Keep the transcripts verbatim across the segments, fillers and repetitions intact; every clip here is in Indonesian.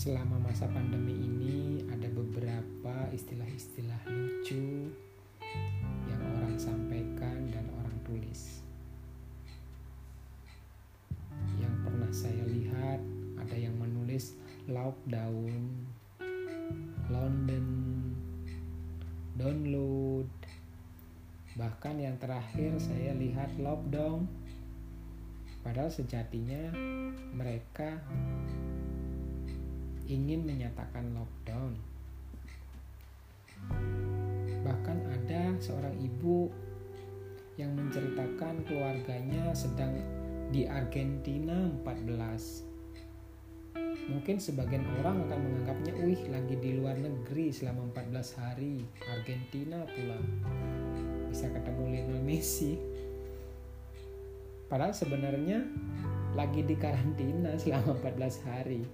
Selama masa pandemi ini ada beberapa istilah-istilah lucu yang orang sampaikan dan orang tulis. Yang pernah saya lihat ada yang menulis lockdown, London, download. Bahkan yang terakhir saya lihat lockdown. Padahal sejatinya mereka ingin menyatakan lockdown. Bahkan ada seorang ibu yang menceritakan keluarganya sedang di Argentina empat belas. Mungkin sebagian orang akan menganggapnya, wih lagi di luar negeri selama empat belas hari, Argentina pula, bisa ketemu Lionel Messi. Padahal sebenarnya lagi di karantina selama empat belas hari.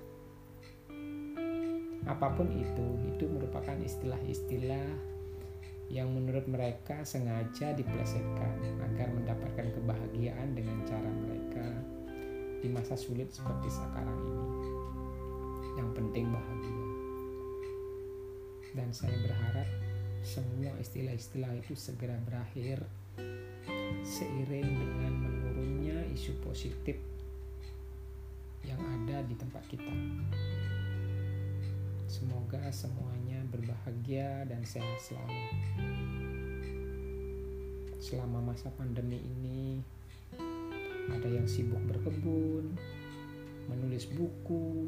Apapun itu, itu merupakan istilah-istilah yang menurut mereka sengaja diplesetkan agar mendapatkan kebahagiaan dengan cara mereka di masa sulit seperti sekarang ini. Yang penting bahagia. Dan saya berharap semua istilah-istilah itu segera berakhir seiring dengan menurunnya isu positif yang ada di tempat kita. Semoga semuanya berbahagia dan sehat selalu. Selama masa pandemi ini, ada yang sibuk berkebun, menulis buku,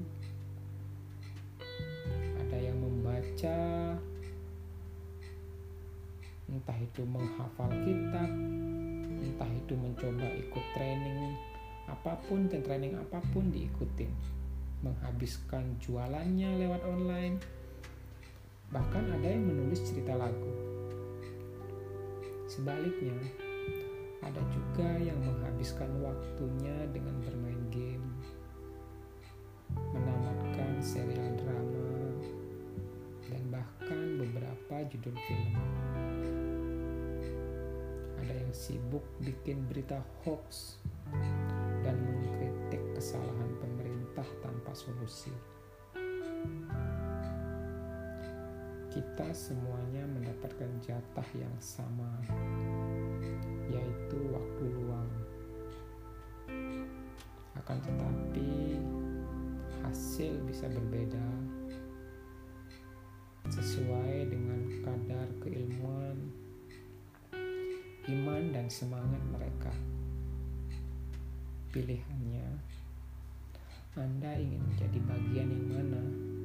ada yang membaca, entah itu menghafal kitab, entah itu mencoba ikut training apapun, dan training apapun diikutin, menghabiskan jualannya lewat online. Bahkan ada yang menulis cerita lagu. Sebaliknya, ada juga yang menghabiskan waktunya dengan bermain game, menamatkan serial drama, dan bahkan beberapa judul film. Ada yang sibuk bikin berita hoax dan mengkritik kesalahan pemerintah tanpa solusi. Kita semuanya mendapatkan jatah yang sama, yaitu waktu luang. Akan tetapi hasil bisa berbeda sesuai dengan kadar keilmuan, iman dan semangat mereka. Pilihannya, Anda ingin menjadi bagian yang mana?